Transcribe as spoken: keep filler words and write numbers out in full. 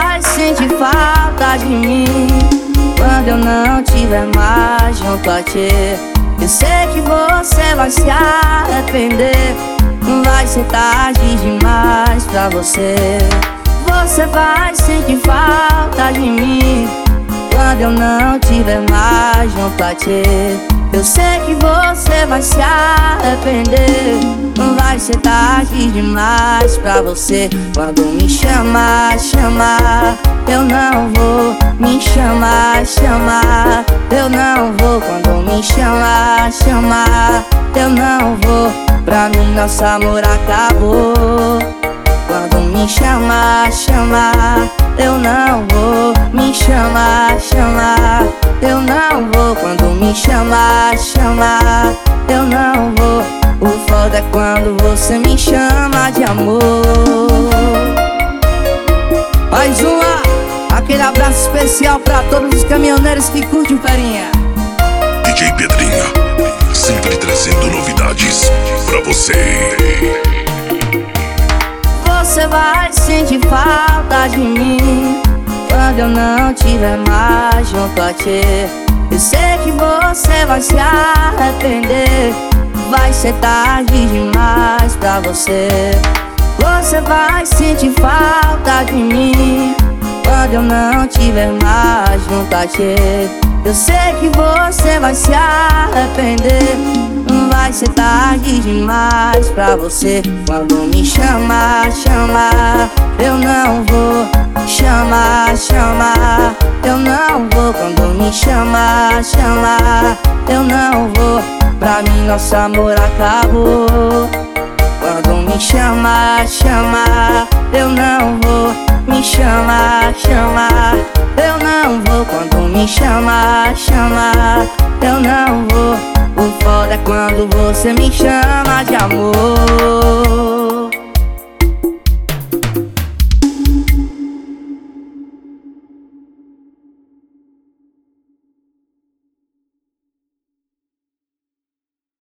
vai sentir falta de mim quando eu não tiver mais junto a ti. Eu sei que você vai se arrepender, vai ser tarde demais pra você. Você vai sentir falta de mim quando eu não tiver mais junto a ti. Eu sei que você vai se arrepender, vai ser tarde demais pra você. Quando me chamar, chamar, eu não vou. Me chamar, chamar, eu não vou. Quando me chamar, chamar, eu não vou. Pra mim nosso amor acabou. Quando me chamar, chamar, eu não vou. Me chamar, chamar, eu não vou. Quando me chamar, chamar, eu não vou. O foda é quando você me chama de amor. Mais uma, aquele abraço especial pra todos os caminhoneiros que curtem o Ferinha. D J Pedrinha, sempre trazendo novidades pra você. Você vai sentir falta de mim quando eu não tiver mais junto a ti. Eu sei que você vai se arrepender, vai ser tarde demais pra você. Você vai sentir falta de mim quando eu não tiver mais junto a ti. Eu sei que você vai se arrepender, vai ser tarde demais pra você. Quando me chamar, chamar, eu não vou. Chamar, chamar, eu não vou. Quando me chamar, chamar, eu não vou. Pra mim nosso amor acabou. Quando me chamar, chamar, eu não vou. Me chamar, chamar, eu não vou. Quando me chamar, chamar, eu não vou. O foda é quando você me chama de amor.